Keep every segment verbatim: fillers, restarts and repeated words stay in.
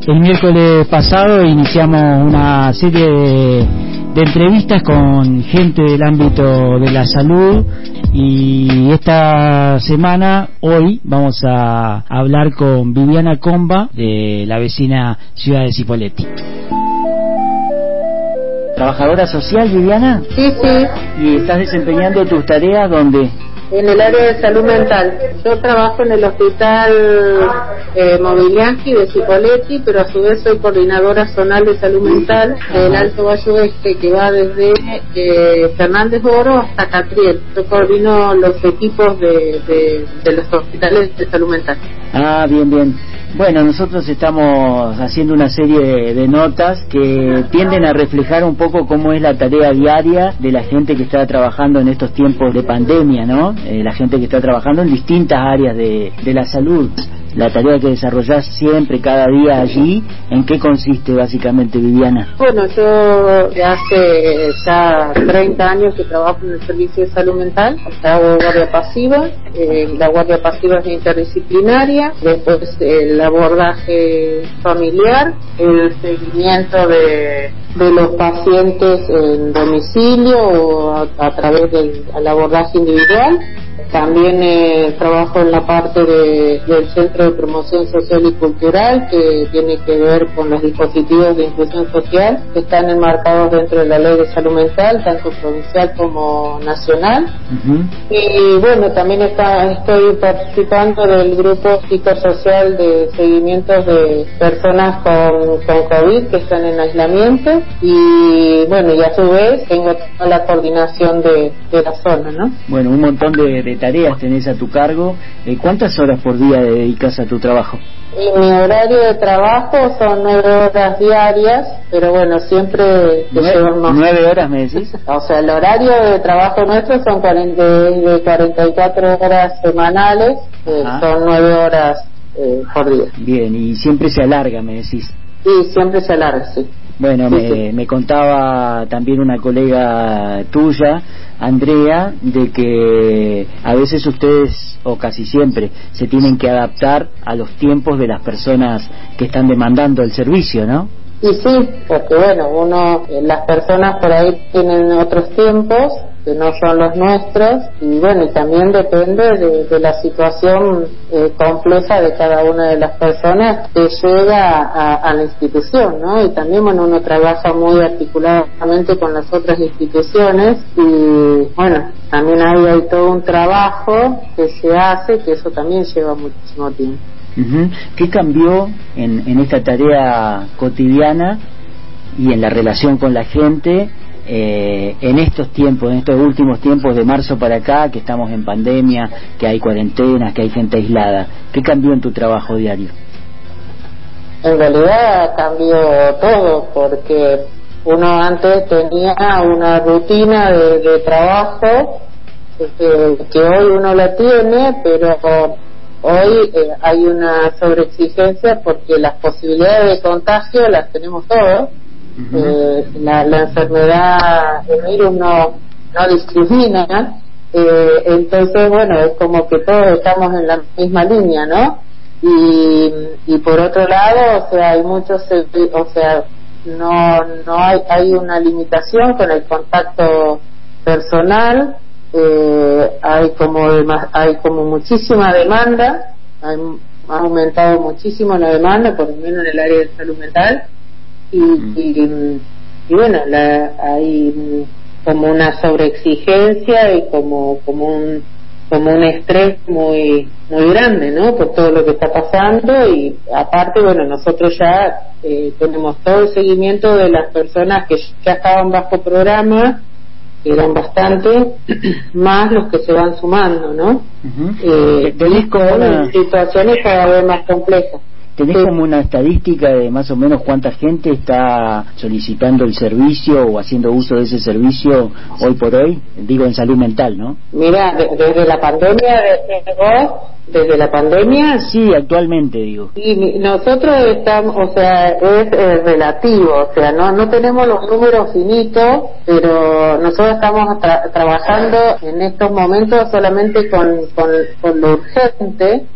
El miércoles pasado iniciamos una serie de, de entrevistas con gente del ámbito de la salud y esta semana, hoy, vamos a hablar con Viviana Comba de la vecina ciudad de Cipolletti. ¿Trabajadora social, Viviana? Sí, sí. ¿Y estás desempeñando tus tareas dónde? En el área de salud mental. Yo trabajo en el hospital eh, Mobilianski de Cipolletti, pero a su vez soy coordinadora zonal de salud mental del Alto Valle Oeste, que va desde eh, Fernández Oro hasta Catriel. Yo coordino los equipos de, de, de los hospitales de salud mental. Ah, bien, bien. Bueno, nosotros estamos haciendo una serie de, de notas que tienden a reflejar un poco cómo es la tarea diaria de la gente que está trabajando en estos tiempos de pandemia, ¿no? Eh, la gente que está trabajando en distintas áreas de, de la salud. La tarea que desarrollás siempre, cada día allí, ¿en qué consiste básicamente, Viviana? Bueno, yo hace ya treinta años que trabajo en el servicio de salud mental. Hago guardia pasiva, eh, la guardia pasiva es interdisciplinaria, después el abordaje familiar, el seguimiento de, de los pacientes en domicilio o a, a través del al abordaje individual. También eh, trabajo en la parte de, del Centro de Promoción Social y Cultural, que tiene que ver con los dispositivos de inclusión social que están enmarcados dentro de la Ley de Salud Mental, tanto provincial como nacional. Uh-huh. Y bueno, también está, estoy participando del grupo psicosocial de seguimientos de personas con, con COVID que están en aislamiento, y bueno, y a su vez tengo toda la coordinación de, de la zona, ¿no? Bueno, un montón de, de tareas tenés a tu cargo. Eh, ¿Cuántas horas por día dedicas a tu trabajo? Y mi horario de trabajo son nueve horas diarias, pero bueno, siempre te llevan más. ¿Nueve horas me decís? O sea, el horario de trabajo nuestro son cuarenta, de cuarenta y cuatro horas semanales, eh, son nueve horas eh, por día. Bien, y siempre se alarga, me decís. Sí, siempre se alarga, sí. Bueno, sí, me, sí. me contaba también una colega tuya, Andrea, de que a veces ustedes, o casi siempre, se tienen que adaptar a los tiempos de las personas que están demandando el servicio, ¿no? Y sí, porque bueno, uno, las personas por ahí tienen otros tiempos que no son los nuestros, y bueno, y también depende de, de la situación eh, compleja de cada una de las personas que llega a, a la institución, ¿no? Y también, bueno, uno trabaja muy articuladamente con las otras instituciones, y bueno, también hay, hay todo un trabajo que se hace, que eso también lleva muchísimo tiempo. Uh-huh. ¿Qué cambió en, en esta tarea cotidiana y en la relación con la gente eh, en estos tiempos, en estos últimos tiempos de marzo para acá, que estamos en pandemia, que hay cuarentenas, que hay gente aislada? ¿Qué cambió en tu trabajo diario? En realidad cambió todo, porque uno antes tenía una rutina de, de trabajo que, que hoy uno la tiene, pero hoy eh, hay una sobreexigencia porque las posibilidades de contagio las tenemos todos. Uh-huh. eh, la, la enfermedad, el virus no, no discrimina, eh, entonces bueno, es como que todos estamos en la misma línea, ¿no? Y, y por otro lado, o sea, hay muchos, o sea, no, no hay, hay una limitación con el contacto personal. Eh, hay como hay como muchísima demanda, hay, ha aumentado muchísimo la demanda, por lo menos en el área de salud mental, y, y, y bueno, la, hay como una sobreexigencia y como como un como un estrés muy muy grande, ¿no? Por todo lo que está pasando, y aparte, bueno, nosotros ya eh, tenemos todo el seguimiento de las personas que ya estaban bajo programa, que eran bastante, más los que se van sumando, ¿no? Uh-huh. Eh, ¿Tenés como una... situaciones cada vez más complejas. ¿Tenés sí. como una estadística de más o menos cuánta gente está solicitando el servicio o haciendo uso de ese servicio hoy por hoy? Digo, en salud mental, ¿no? Mira, de, desde la pandemia, desde vos, desde la pandemia... Sí, actualmente, digo. Y nosotros estamos, o sea, es eh, relativo, o sea, no no tenemos los números finitos, pero nosotros estamos tra- trabajando en estos momentos solamente con, con, con lo urgente,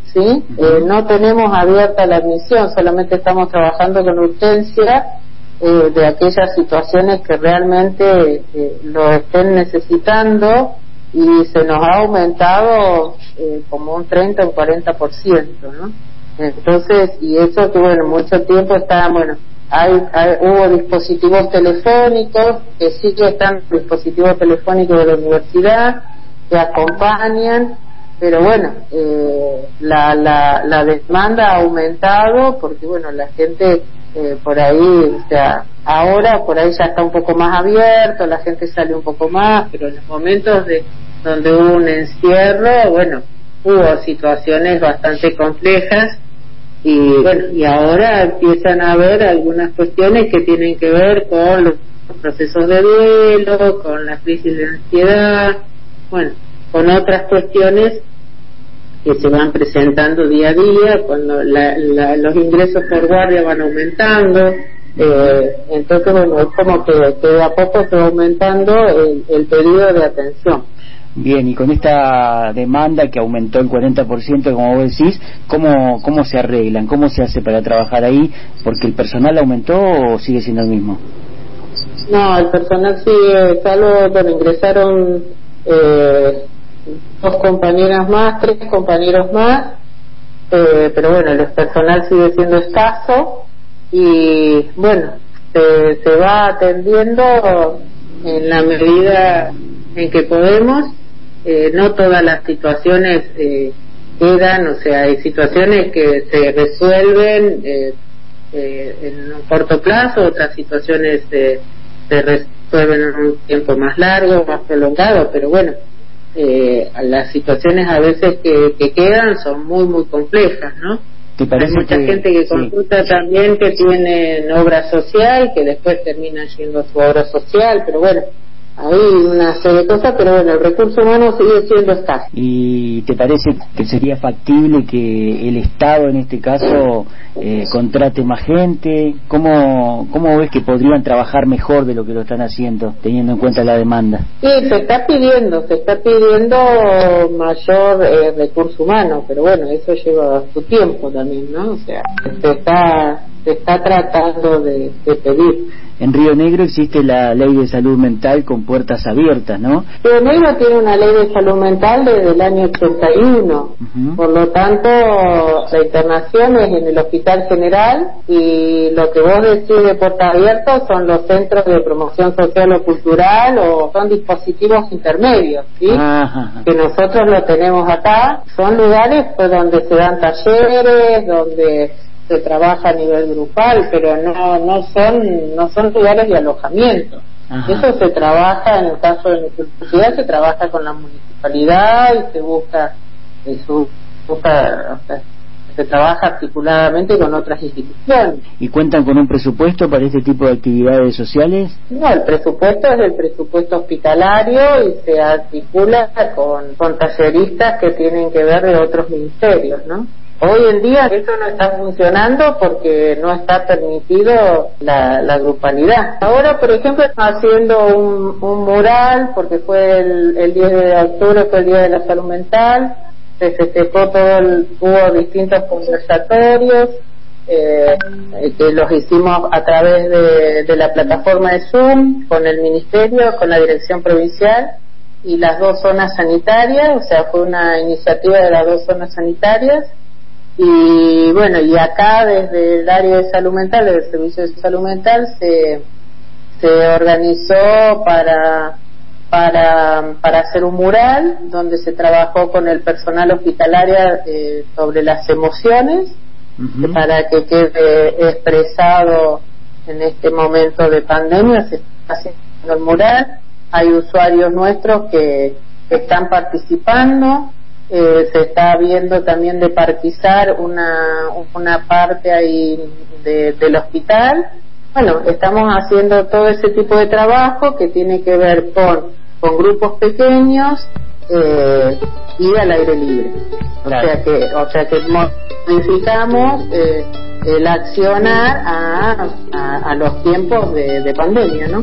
¿sí? Uh-huh. Eh, no tenemos abierta la admisión, solamente estamos trabajando con urgencia eh, de aquellas situaciones que realmente eh, lo estén necesitando, y se nos ha aumentado eh, como un treinta o un cuarenta por ciento, ¿no? Entonces, y eso que bueno, mucho tiempo está, bueno, hay, hay hubo dispositivos telefónicos, que sí que están dispositivos telefónicos de la universidad, que acompañan, pero bueno, eh, la, la, la demanda ha aumentado porque bueno, la gente eh, por ahí, o sea, ahora por ahí ya está un poco más abierto, la gente sale un poco más, pero en los momentos de donde hubo un encierro, bueno, hubo situaciones bastante complejas, y bueno, y ahora empiezan a haber algunas cuestiones que tienen que ver con los procesos de duelo, con la crisis de ansiedad, bueno, con otras cuestiones que se van presentando día a día, cuando la, la, los ingresos por guardia van aumentando, eh, entonces bueno, es como que, que de a poco se va aumentando el, el pedido de atención. Bien, y con esta demanda que aumentó el cuarenta por ciento, como vos decís, ¿cómo, cómo se arreglan? ¿Cómo se hace para trabajar ahí? ¿Porque el personal aumentó o sigue siendo el mismo? No, el personal sigue, salvo, bueno, ingresaron eh, dos compañeras más, tres compañeros más, eh, pero bueno, el personal sigue siendo escaso, y bueno, se, se va atendiendo en la medida en que podemos. Eh, no todas las situaciones eh, quedan, o sea, hay situaciones que se resuelven eh, eh, en un corto plazo, otras situaciones eh, se resuelven en un tiempo más largo, más prolongado, pero bueno, eh, las situaciones a veces que, que quedan son muy, muy complejas, ¿no? Hay mucha que, gente que consulta sí. también que tienen obra social, que después terminan yendo a su obra social, pero bueno, hay una serie de cosas, pero bueno, el recurso humano sigue siendo escaso. ¿Y te parece que sería factible que el Estado en este caso eh, contrate más gente? ¿Cómo, ¿Cómo ves que podrían trabajar mejor de lo que lo están haciendo, teniendo en cuenta la demanda? Sí, se está pidiendo, se está pidiendo mayor eh, recurso humano, pero bueno, eso lleva su tiempo también, ¿no? O sea, se está, se está tratando de, de pedir. En Río Negro existe la ley de salud mental con puertas abiertas, ¿no? Río Negro tiene una ley de salud mental desde el año ochenta y uno, uh-huh. Por lo tanto la internación es en el Hospital General, y lo que vos decís de puertas abiertas son los centros de promoción social o cultural, o son dispositivos intermedios, ¿sí? Uh-huh. Que nosotros lo tenemos acá, son lugares pues donde se dan talleres, donde se trabaja a nivel grupal, pero no no son no son lugares de alojamiento. Ajá. Eso se trabaja, en el caso de nuestra ciudad, se trabaja con la municipalidad y se busca, se busca o sea, se trabaja articuladamente con otras instituciones. ¿Y cuentan con un presupuesto para este tipo de actividades sociales? No, el presupuesto es el presupuesto hospitalario y se articula con, con talleristas que tienen que ver de otros ministerios, ¿no? Hoy en día eso no está funcionando porque no está permitido la, la grupalidad. Ahora, por ejemplo, estamos haciendo un, un mural porque fue el, el diez de octubre, fue el Día de la Salud Mental, se festejó todo, el, hubo distintos conversatorios eh, que los hicimos a través de, de la plataforma de Zoom con el Ministerio, con la Dirección Provincial y las dos zonas sanitarias, o sea, fue una iniciativa de las dos zonas sanitarias. Y bueno, y acá desde el área de salud mental, desde el servicio de salud mental, se, se organizó para, para, para hacer un mural donde se trabajó con el personal hospitalario eh, sobre las emociones, uh-huh. para que quede expresado en este momento de pandemia. Se está haciendo el mural, hay usuarios nuestros que, que están participando. Eh, se está viendo también de parquizar una una parte ahí de, del hospital. Bueno, estamos haciendo todo ese tipo de trabajo que tiene que ver con, con grupos pequeños eh, y al aire libre. Claro. O sea que o sea que modificamos eh, el accionar a, a, a los tiempos de, de pandemia, ¿no?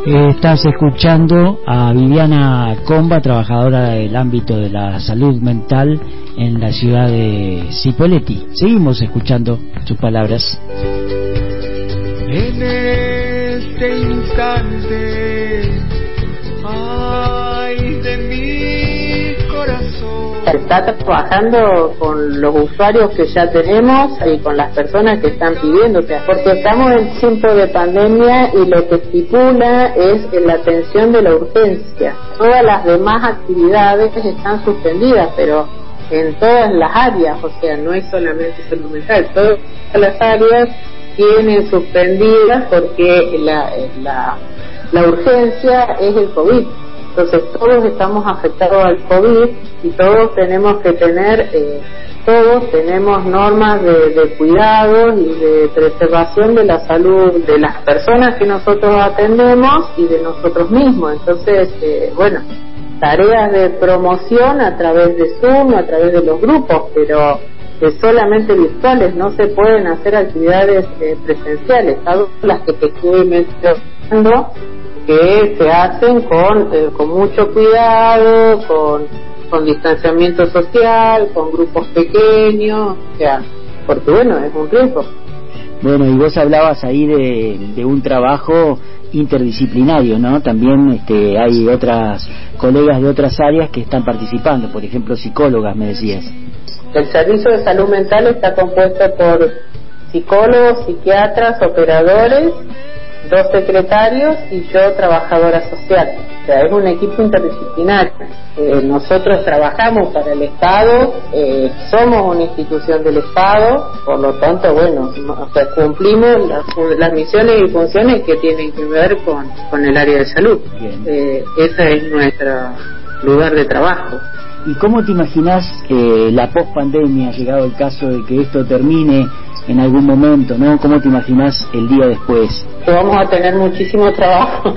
Estás escuchando a Viviana Comba, trabajadora del ámbito de la salud mental en la ciudad de Cipolletti. Seguimos escuchando sus palabras. En este instante, ay de mi corazón. Está trabajando con los usuarios que ya tenemos y con las personas que están pidiendo, o sea, porque estamos en tiempo de pandemia y lo que estipula es la atención de la urgencia. Todas las demás actividades están suspendidas, pero en todas las áreas, o sea, no es solamente salud mental, todas las áreas tienen suspendidas porque la, la, la urgencia es el COVID. Entonces todos estamos afectados al COVID y todos tenemos que tener, eh, todos tenemos normas de, de cuidados y de preservación de la salud de las personas que nosotros atendemos y de nosotros mismos. Entonces, eh, bueno, tareas de promoción a través de Zoom, a través de los grupos, pero eh, solamente virtuales, no se pueden hacer actividades eh, presenciales, salvo las que te estuve mencionando, que se hacen con eh, con mucho cuidado, con con distanciamiento social, con grupos pequeños, o sea, porque bueno, es un riesgo. Bueno, y vos hablabas ahí de, de un trabajo interdisciplinario, ¿no? También este, hay otras colegas de otras áreas que están participando, por ejemplo, psicólogas, me decías. El servicio de salud mental está compuesto por psicólogos, psiquiatras, operadores, dos secretarios y yo trabajadora social. O sea, es un equipo interdisciplinario. Eh, nosotros trabajamos para el Estado, eh, somos una institución del Estado, por lo tanto, bueno, o sea, cumplimos las, las misiones y funciones que tienen que ver con, con el área de salud. Eh, ese es nuestro lugar de trabajo. ¿Y cómo te imaginas eh, la post-pandemia, llegado el caso de que esto termine en algún momento, ¿no? ¿Cómo te imaginas el día después? Que vamos a tener muchísimo trabajo.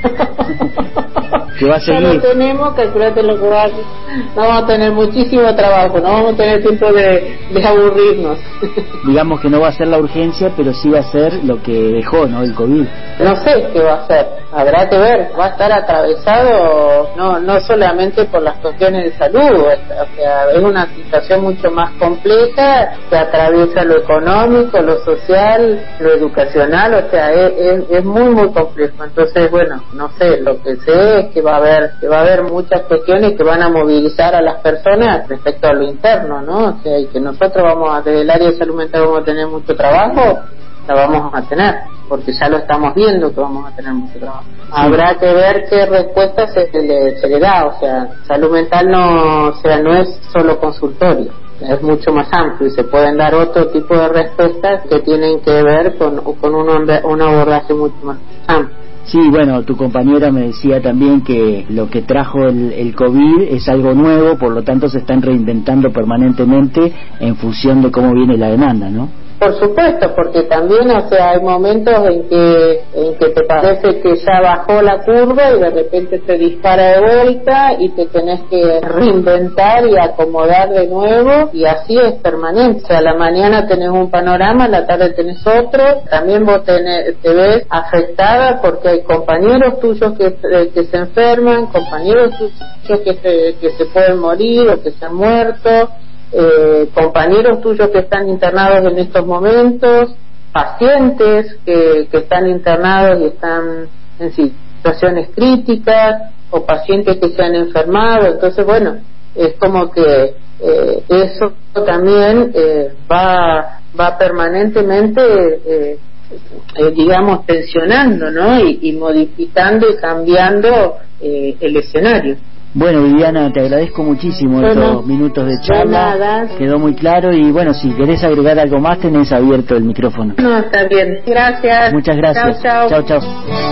Que va a seguir. Ya lo tenemos, calculate lo que va a hacer. Vamos a tener muchísimo trabajo, no vamos a tener tiempo de, de aburrirnos. Digamos que no va a ser la urgencia, pero sí va a ser lo que dejó, ¿no? El COVID. No sé qué va a ser, habrá que ver. Va a estar atravesado no no solamente por las cuestiones de salud, o sea, es una situación mucho más compleja que atraviesa lo económico, lo social, lo educacional, o sea, es, es, es muy muy complejo. Entonces, bueno, no sé, lo que sé es que va a haber que va a haber muchas cuestiones que van a movilizar a las personas respecto a lo interno, ¿no? O sea, y que nosotros vamos a, desde el área de salud mental vamos a tener mucho trabajo, la vamos a tener, porque ya lo estamos viendo que vamos a tener mucho trabajo. Sí. Habrá que ver qué respuesta se le, se le da, o sea, salud mental no, o sea, no es solo consultorio, es mucho más amplio y se pueden dar otro tipo de respuestas que tienen que ver con, con un, un abordaje mucho más amplio. Sí, bueno, tu compañera me decía también que lo que trajo el, el COVID es algo nuevo, por lo tanto se están reinventando permanentemente en función de cómo viene la demanda, ¿no? Por supuesto, porque también, o sea, hay momentos en que en que te parece que ya bajó la curva y de repente se dispara de vuelta y te tenés que reinventar y acomodar de nuevo, y así es permanente. O sea, a la mañana tenés un panorama, a la tarde tenés otro, también vos tenés, te ves afectada porque hay compañeros tuyos que, que se enferman, compañeros tuyos que se, que se pueden morir o que se han muerto. Eh, compañeros tuyos que están internados en estos momentos, pacientes que, que están internados y están en situaciones críticas, o pacientes que se han enfermado. Entonces, bueno, es como que eh, eso también eh, va va permanentemente eh, eh, digamos tensionando, ¿no? Y, y modificando y cambiando eh, el escenario. Bueno, Viviana, te agradezco muchísimo bueno, estos minutos de charla, de quedó muy claro y bueno, si querés agregar algo más tenés abierto el micrófono. No, está bien, gracias. Muchas gracias. Chao, chao. Chao, chao.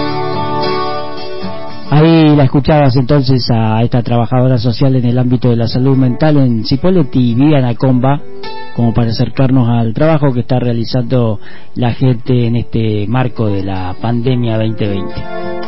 Ahí la escuchabas entonces a esta trabajadora social en el ámbito de la salud mental en Cipolletti, Viviana Comba, como para acercarnos al trabajo que está realizando la gente en este marco de la pandemia veinte veinte.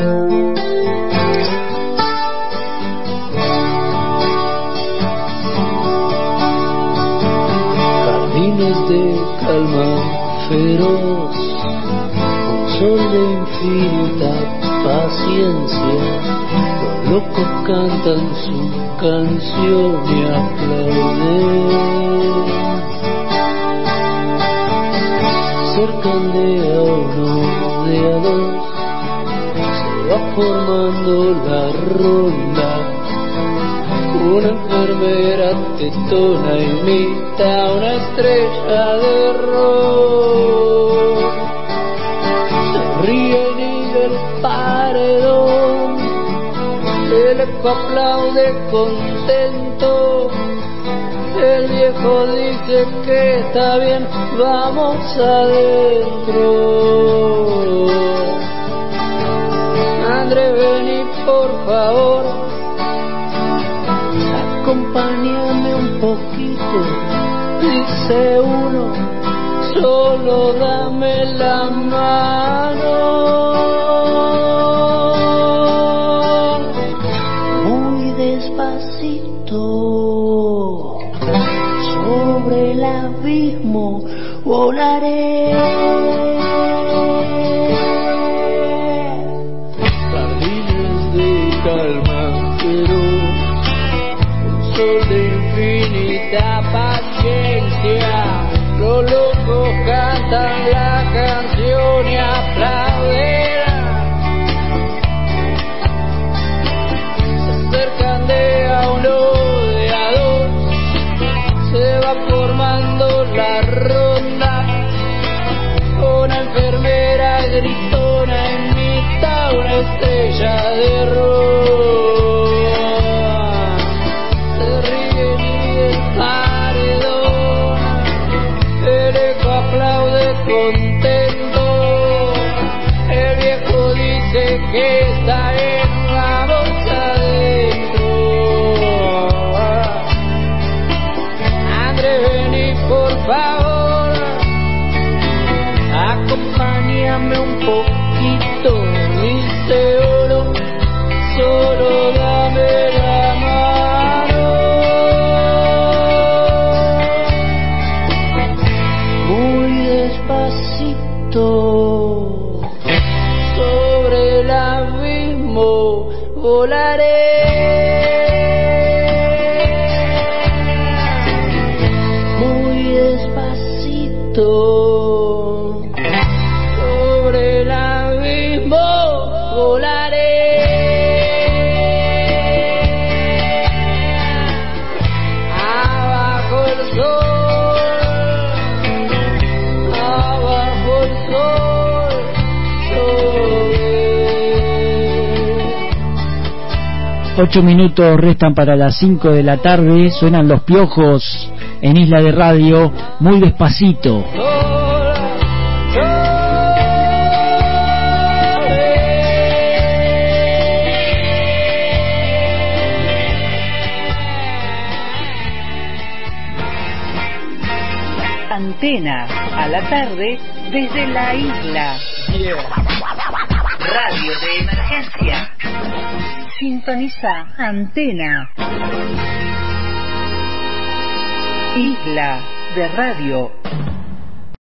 De calma feroz, un sol de infinita paciencia, los locos cantan su canción y aplauden. Cercan de a uno, de a dos, se va formando la ronda. Una enfermera tetona imita una estrella de rock. Se ríen y del paredón el eco aplaude contento. El viejo dice que está bien, vamos adentro. André, vení por favor, acompáñame un poquito, dice uno, solo dame la mano. Muy despacito, sobre el abismo volaré. Jardines de calma, pero de infinita paciencia, los locos cantan la canción y aplauden. Se acercan de a uno, de a dos, se va formando la ronda. Una enfermera gritona imita una estrella de rock. Contento, el viejo dice que está bien, vamos adentro. André, vení por favor, acompáñame un poquito, dice uno, solo dame la mano. Muy despacito, sobre el abismo volaré. Muy despacito, sobre el abismo volaré. Abajo el sol, abajo el sol, Ocho minutos restan para las cinco de la tarde. Suenan Los Piojos en Isla de Radio, muy despacito. Antena a la tarde desde la isla. Radio de emergencia. Sintoniza Antena. Isla de Radio.